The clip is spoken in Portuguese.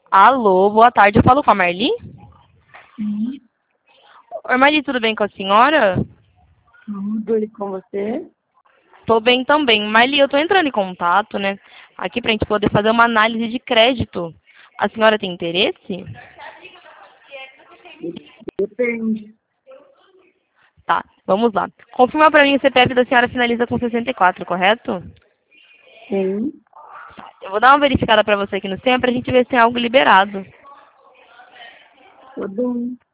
Alô, boa tarde. Eu falo com a Marli? Sim, Oi, Marli, tudo bem com a senhora? tudo e com você? Tô bem também. Marli, eu tô entrando em contato, né? Aqui pra gente poder fazer uma análise de crédito. A senhora tem interesse? Depende. Tá, vamos lá. Confirma pra mim o CPF da senhora finaliza com 64, correto? Sim, Eu vou dar uma verificada pra você aqui no sistema pra gente ver se tem algo liberado. tudo.